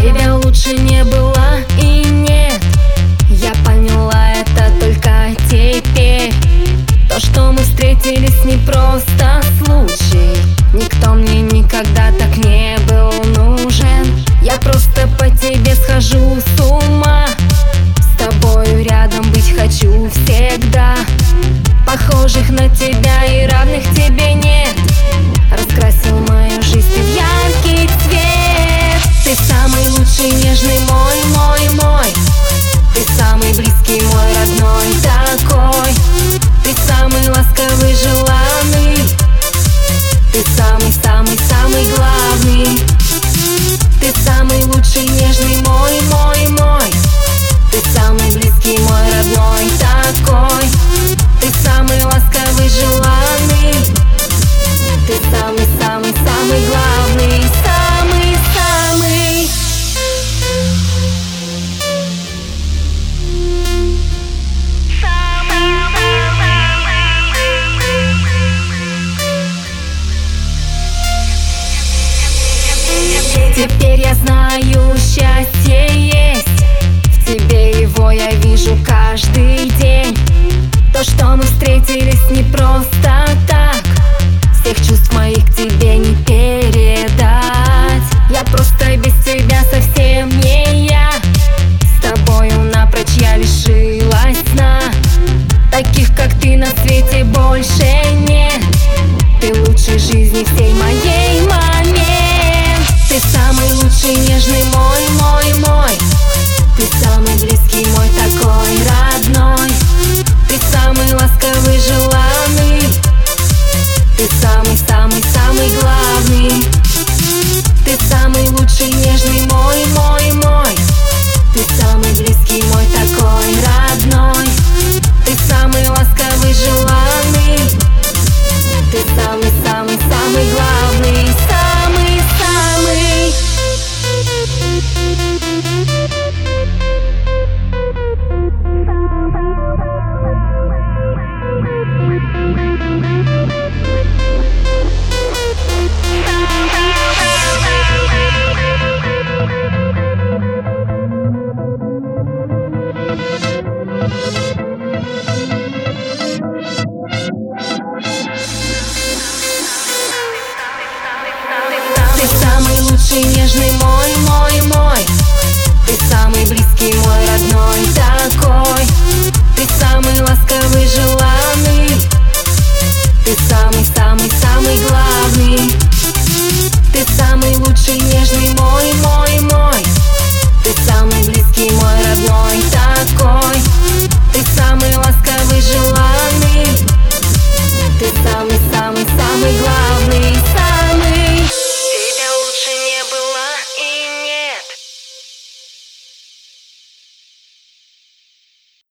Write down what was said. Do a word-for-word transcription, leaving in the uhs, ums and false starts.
тебя лучше не было и нет. Я поняла это только теперь. То, что мы встретились, не просто случай. Никто мне никогда так не был нужен. Я просто по тебе схожу с ума. С тобою рядом быть хочу всегда. Похожих на тебя и равных тебе нет. Раскрасил мою жизнь ты в яркий цвет. Ты самый лучший, нежный мой, мой, мой. Ты самый близкий, мой родной такой. Ты самый ласковый, желанный. Ты самый, самый, самый главный. Ты самый лучший, нежный мой, мой, мой. Ты самый близкий, мой родной такой. Ты самый ласковый, желанный. Ты самый, самый, самый главный. Самый, самый. Теперь я знаю, счастье есть. В тебе его я вижу каждый день. То, что мы встретились, не просто так. Всех чувств моих к тебе не передать. Я просто без тебя совсем не я. С тобою напрочь я лишилась сна. Таких, как ты, на свете больше нет. Ты лучший жизни всей моей момент. Ты самый лучший, нежный мой, мой, мой. Ты самый близкий, мой такой родной. Ты самый ласковый, желанный. Ты самый, самый, самый главный. Ты самый лучший, нежный мой, мой, мой. Ты самый близкий, мой такой родной. Ты самый ласковый, желанный. Ты самый, самый, самый главный. Самый, самый. Ты самый лучший, нежный мой, мой, мой. Ты самый близкий, мой родной такой. Ты самый ласковый, желанный. Ты самый, самый, самый главный. Ты самый лучший, нежный мой, мой, мой. Ты самый близкий, мой родной такой. Ты самый ласковый, желанный.